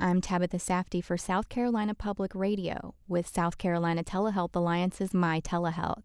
I'm Tabitha Safdie for South Carolina Public Radio with South Carolina Telehealth Alliance's My Telehealth.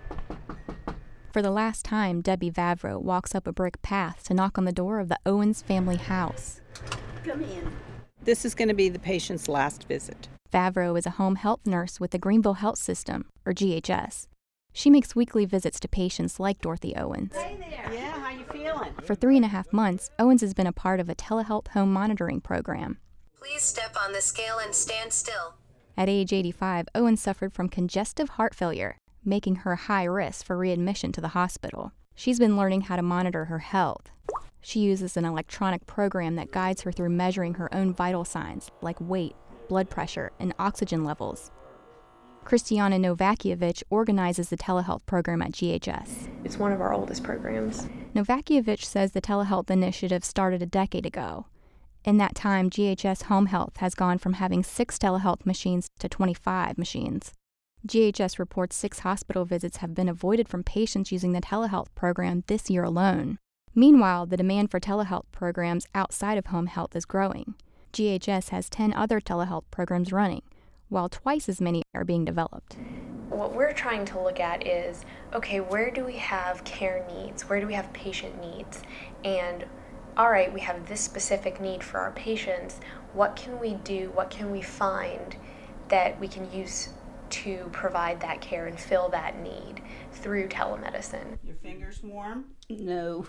For the last time, Debbie Vavro walks up a brick path to knock on the door of the Owens family house. Come in. This is going to be the patient's last visit. Vavro is a home health nurse with the Greenville Health System, or GHS. She makes weekly visits to patients like Dorothy Owens. Hey there. Yeah, how you feeling? For 3.5 months, Owens has been a part of a telehealth home monitoring program. Please step on the scale and stand still. At age 85, Owens suffered from congestive heart failure, making her high risk for readmission to the hospital. She's been learning how to monitor her health. She uses an electronic program that guides her through measuring her own vital signs like weight, blood pressure, and oxygen levels. Christiana Novakievich organizes the telehealth program at GHS. It's one of our oldest programs. Novakievich says the telehealth initiative started a decade ago. In that time, GHS Home Health has gone from having 6 telehealth machines to 25 machines. GHS reports 6 hospital visits have been avoided from patients using the telehealth program this year alone. Meanwhile, the demand for telehealth programs outside of home health is growing. GHS has 10 other telehealth programs running, while twice as many are being developed. What we're trying to look at is, okay, where do we have care needs? Where do we have patient needs? And, all right, we have this specific need for our patients. What can we do? What can we find that we can use to provide that care and fill that need through telemedicine? Your fingers warm? No.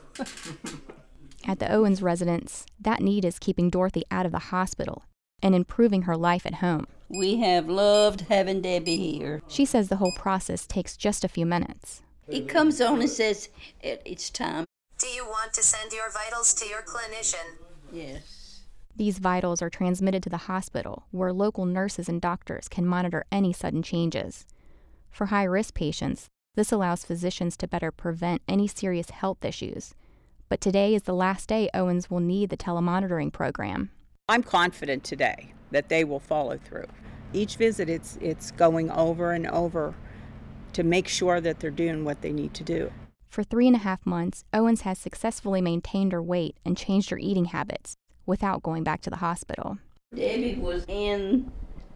At the Owens residence, that need is keeping Dorothy out of the hospital and improving her life at home. We have loved having Debbie here. She says the whole process takes just a few minutes. He comes on and says, it's time. Do you want to send your vitals to your clinician? Yes. These vitals are transmitted to the hospital, where local nurses and doctors can monitor any sudden changes. For high-risk patients, this allows physicians to better prevent any serious health issues. But today is the last day Owens will need the telemonitoring program. I'm confident today that they will follow through. Each visit, it's going over and over to make sure that they're doing what they need to do. For 3.5 months, Owens has successfully maintained her weight and changed her eating habits without going back to the hospital. Debbie was in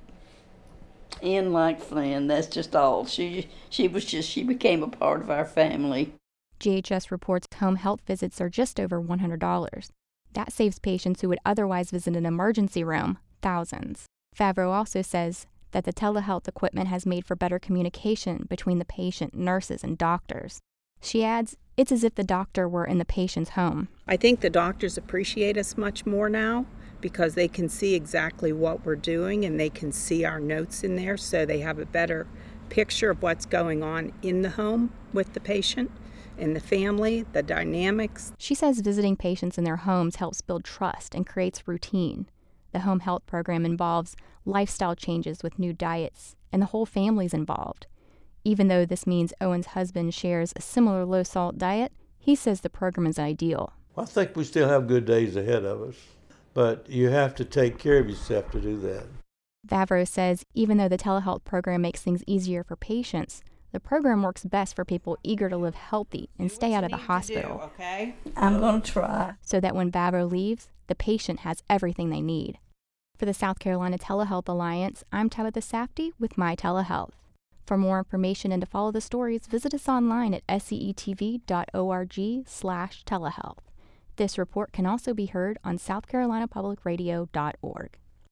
like Flynn. That's just all. She became a part of our family. GHS reports home health visits are just over $100. That saves patients who would otherwise visit an emergency room thousands. Favreau also says that the telehealth equipment has made for better communication between the patient, nurses, and doctors. She adds, it's as if the doctor were in the patient's home. I think the doctors appreciate us much more now because they can see exactly what we're doing and they can see our notes in there, so they have a better picture of what's going on in the home with the patient and the family, the dynamics. She says visiting patients in their homes helps build trust and creates routine. The home health program involves lifestyle changes with new diets, and the whole family's involved. Even though this means Owen's husband shares a similar low-salt diet, he says the program is ideal. I think we still have good days ahead of us, but you have to take care of yourself to do that. Vavro says even though the telehealth program makes things easier for patients, the program works best for people eager to live healthy and stay out of the hospital. Okay? I'm going to try. So that when Vavro leaves, the patient has everything they need. For the South Carolina Telehealth Alliance, I'm Tabitha Safdie with My Telehealth. For more information and to follow the stories, visit us online at scetv.org/telehealth. This report can also be heard on southcarolinapublicradio.org.